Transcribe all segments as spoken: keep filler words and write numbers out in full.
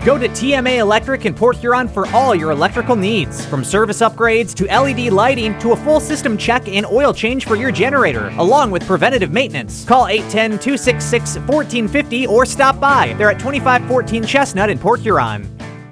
Go to T M A Electric in Port Huron for all your electrical needs. From service upgrades to L E D lighting to a full system check and oil change for your generator, along with preventative maintenance. Call eight one zero, two six six, one four five zero or stop by. They're at twenty-five fourteen Chestnut in Port Huron.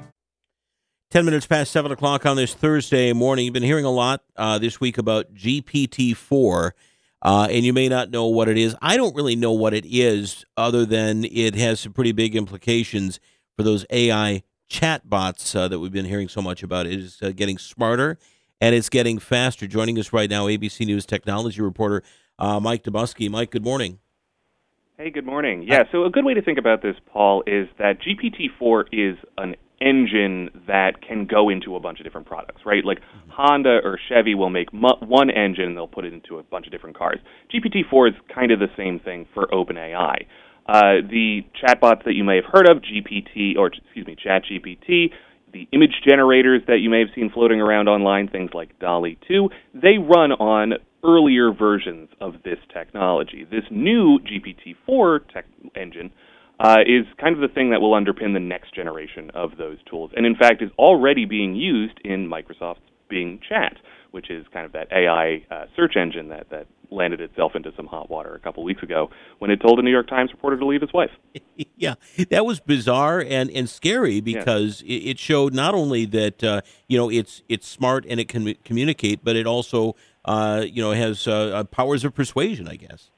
Ten minutes past seven o'clock on this Thursday morning. You've been hearing a lot uh, this week about G P T four, uh, and you may not know what it is. I don't really know what it is, other than it has some pretty big implications for those A I chatbots uh, that we've been hearing so much about. It is uh, getting smarter, and it's getting faster. Joining us right now, A B C News technology reporter uh, Mike Dubusky. Mike, good morning. Hey, good morning. Yeah, so a good way to think about this, Paul, is that G P T four is an engine that can go into a bunch of different products, right? Like mm-hmm. Honda or Chevy will make mu- one engine and they'll put it into a bunch of different cars. G P T four is kind of the same thing for OpenAI. Uh, the chatbots that you may have heard of, G P T, or excuse me, ChatGPT, the image generators that you may have seen floating around online, things like DALL-E two, they run on earlier versions of this technology. This new G P T four tech engine uh, is kind of the thing that will underpin the next generation of those tools, and in fact is already being used in Microsoft's Bing Chat, which is kind of that A I uh, search engine that, that landed itself into some hot water a couple weeks ago when it told a New York Times reporter to leave his wife. Yeah, that was bizarre and, and scary because yeah. it, it showed not only that uh, you know it's it's smart and it can communicate, but it also uh, you know has uh, powers of persuasion, I guess.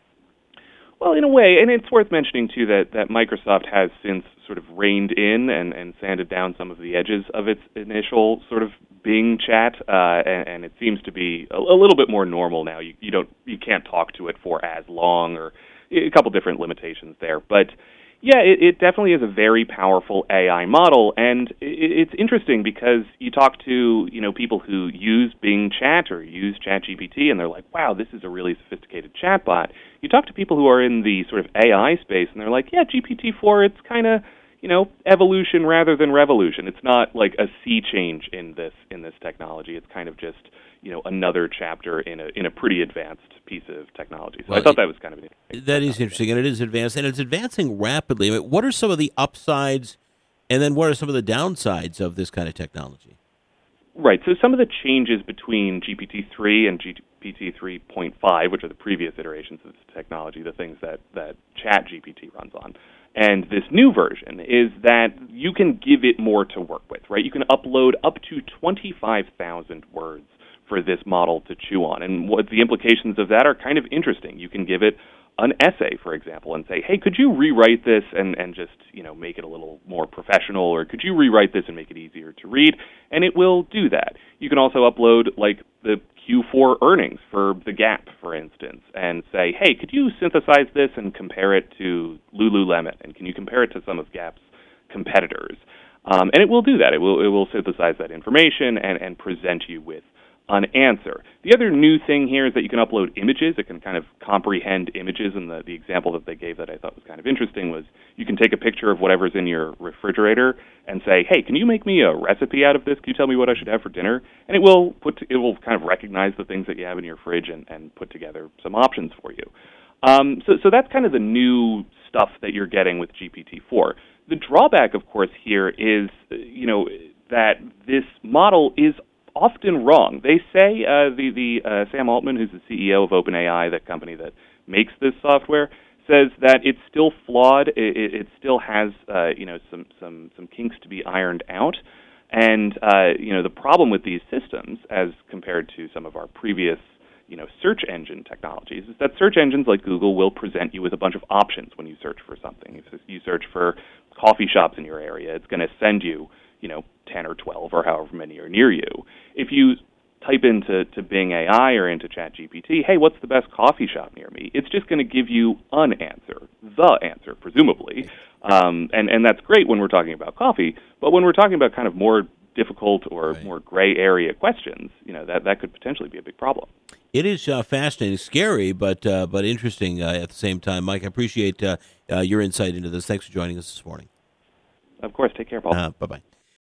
Well, in a way, and it's worth mentioning, too, that, that Microsoft has since sort of reined in and, and sanded down some of the edges of its initial sort of Bing chat, uh, and, and it seems to be a, a little bit more normal now. You, you don't, you can't talk to it for as long, or a couple different limitations there. But yeah, it, it definitely is a very powerful A I model, and it, it's interesting because you talk to you know people who use Bing Chat or use ChatGPT, and they're like, "Wow, this is a really sophisticated chatbot." You talk to people who are in the sort of A I space, and they're like, "Yeah, G P T four, it's kind of you know evolution rather than revolution. It's not like a sea change in this in this technology. It's kind of just you know another chapter in a in a pretty advanced piece of technology." So well, I thought that was kind of an interesting. That is interesting, and it is advanced, and it's advancing rapidly. I mean, what are some of the upsides, and then what are some of the downsides of this kind of technology? Right. So some of the changes between G P T three and G P T three point five, which are the previous iterations of this technology, the things that that ChatGPT runs on, and this new version is that you can give it more to work with. Right. You can upload up to twenty-five thousand words for this model to chew on. And what the implications of that are kind of interesting. You can give it an essay, for example, and say, hey, could you rewrite this and, and just, you know, make it a little more professional, or could you rewrite this and make it easier to read? And it will do that. You can also upload, like, the Q four earnings for The Gap, for instance, and say, hey, could you synthesize this and compare it to Lululemon? And can you compare it to some of Gap's competitors? Um, and it will do that. It will, it will synthesize that information and, and present you with an answer. The other new thing here is that you can upload images. It can kind of comprehend images, and the, the example that they gave that I thought was kind of interesting was you can take a picture of whatever's in your refrigerator and say, hey, can you make me a recipe out of this? Can you tell me what I should have for dinner? And it will put it will kind of recognize the things that you have in your fridge and, and put together some options for you. Um, so, so that's kind of the new stuff that you're getting with G P T four. The drawback, of course, here is, you know, that this model is often wrong. They say, uh, the, the uh, Sam Altman, who's the C E O of OpenAI, that company that makes this software, says that it's still flawed. It, it, it still has, uh, you know, some, some, some kinks to be ironed out. And, uh, you know, the problem with these systems, as compared to some of our previous, you know, search engine technologies, is that search engines like Google will present you with a bunch of options when you search for something. If you search for coffee shops in your area, it's going to send you, you know, ten or twelve or however many are near you. If you type into to Bing A I or into ChatGPT, hey, what's the best coffee shop near me? It's just going to give you an answer, the answer, presumably. Um, and, and that's great when we're talking about coffee, but when we're talking about kind of more difficult or right. more gray area questions, you know, that, that could potentially be a big problem. It is uh, fascinating, scary, but uh, but interesting uh, at the same time. Mike, I appreciate uh, uh, your insight into this. Thanks for joining us this morning. Of course. Take care, Paul. Uh, bye-bye.